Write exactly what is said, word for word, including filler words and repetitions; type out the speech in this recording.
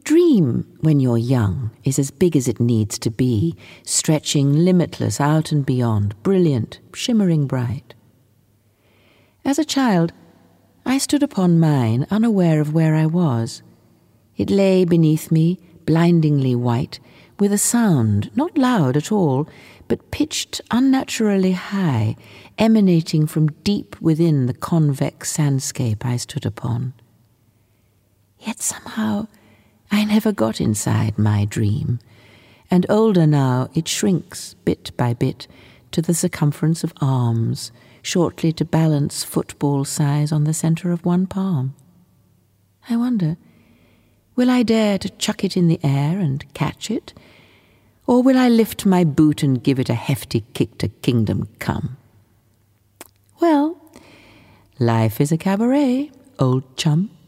dream, when you're young, is as big as it needs to be, stretching limitless out and beyond, brilliant, shimmering bright. As a child, I stood upon mine, unaware of where I was. It lay beneath me, blindingly white, with a sound, not loud at all, but pitched unnaturally high, emanating from deep within the convex sandscape I stood upon. Yet somehow I never got inside my dream, and older now it shrinks bit by bit to the circumference of arms, shortly to balance football size on the centre of one palm. I wonder, will I dare to chuck it in the air and catch it, or will I lift my boot and give it a hefty kick to kingdom come? Well, life is a cabaret, old chum.